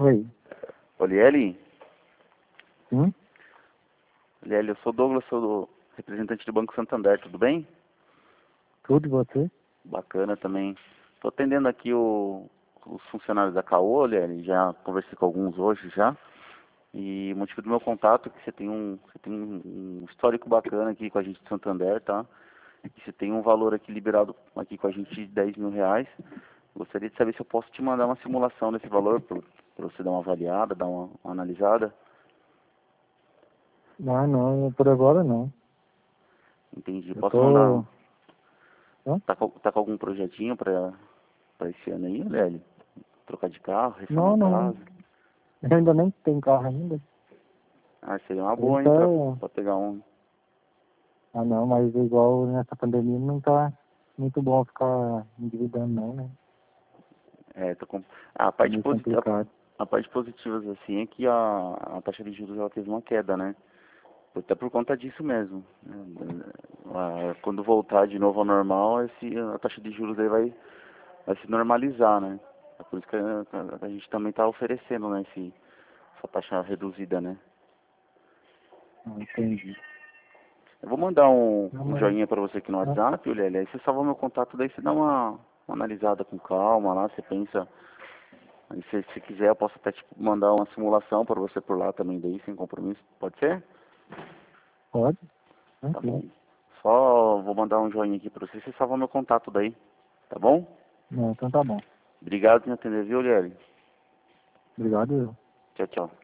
Oi. Oliele? Sim? Oliele, eu sou o Douglas, sou do representante do Banco Santander, tudo bem? Tudo e você? Bacana também. Estou atendendo aqui os funcionários da Caô, Oliele, já conversei com alguns hoje já. E o motivo do meu contato é que você tem um histórico bacana aqui com a gente de Santander, tá? E você tem um valor aqui liberado aqui com a gente de R$ 10.000. Gostaria de saber se eu posso te mandar uma simulação desse valor para você dar uma avaliada, dar uma analisada. Ah, não, por agora não. Entendi. Eu Posso tô... mandar. Hã? Tá com algum projetinho para esse ano aí, Lélio? Trocar de carro, reformar Não, a não. casa? Eu ainda nem tenho carro ainda. Ah, seria uma Eu boa, hein, tô... pra pegar um. Ah, não, mas igual nessa pandemia não tá muito bom ficar endividando não, né? É, tô com. A Tá parte meio positiva, complicado. a parte positiva assim é que a taxa de juros ela teve uma queda, né? Até por conta disso mesmo, né? Quando voltar de novo ao normal, a taxa de juros aí vai se normalizar, né? É por isso que a gente também está oferecendo, né, essa taxa reduzida, né? Não entendi. Eu vou mandar Não, um mas... joinha para você aqui no Hã? WhatsApp, Lélia. Aí você salva meu contato, daí você dá uma analisada com calma lá, você pensa. Aí se quiser, eu posso até te mandar uma simulação para você por lá também, daí, sem compromisso. Pode ser? Pode? Tá bom. Tranquilo. Só vou mandar um joinha aqui para você salva meu contato daí. Tá bom? Não, então tá bom. Obrigado por me atender, viu, Lélia? Obrigado. Tchau, tchau.